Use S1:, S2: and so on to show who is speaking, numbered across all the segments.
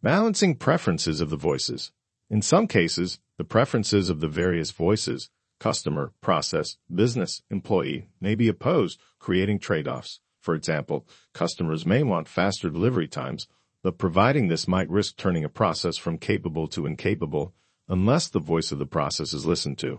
S1: Balancing preferences of the voices. In some cases, the preferences of the various voices, customer, process, business, employee, may be opposed, creating trade-offs. For example, customers may want faster delivery times, but providing this might risk turning a process from capable to incapable unless the voice of the process is listened to.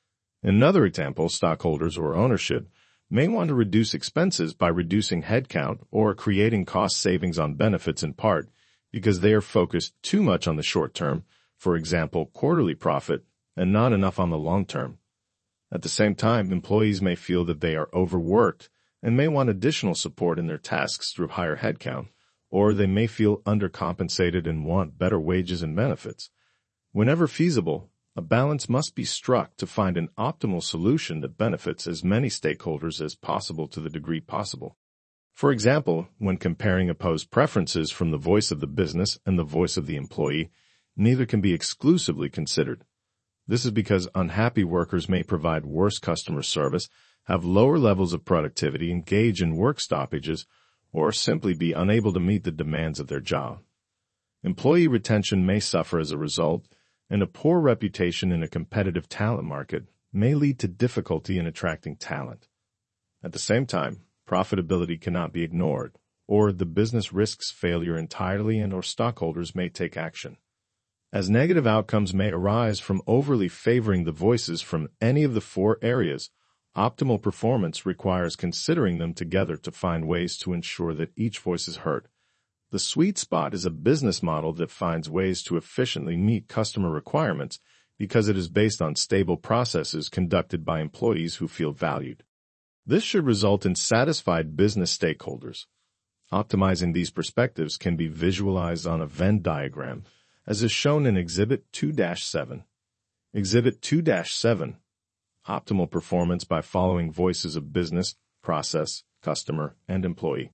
S1: In another example, stockholders or ownership may want to reduce expenses by reducing headcount or creating cost savings on benefits in part because they are focused too much on the short term, for example, quarterly profit, and not enough on the long term. At the same time, employees may feel that they are overworked and may want additional support in their tasks through higher headcount, or they may feel undercompensated and want better wages and benefits. Whenever feasible, a balance must be struck to find an optimal solution that benefits as many stakeholders as possible to the degree possible. For example, when comparing opposed preferences from the voice of the business and the voice of the employee, neither can be exclusively considered. This is because unhappy workers may provide worse customer service, have lower levels of productivity, engage in work stoppages, or simply be unable to meet the demands of their job. Employee retention may suffer as a result, and a poor reputation in a competitive talent market may lead to difficulty in attracting talent. At the same time, profitability cannot be ignored, or the business risks failure entirely and/or stockholders may take action. As negative outcomes may arise from overly favoring the voices from any of the four areas, optimal performance requires considering them together to find ways to ensure that each voice is heard. The sweet spot is a business model that finds ways to efficiently meet customer requirements because it is based on stable processes conducted by employees who feel valued. This should result in satisfied business stakeholders. Optimizing these perspectives can be visualized on a Venn diagram, as is shown in Exhibit 2-7. Exhibit 2-7. Optimal performance by following voices of business, process, customer, and employee.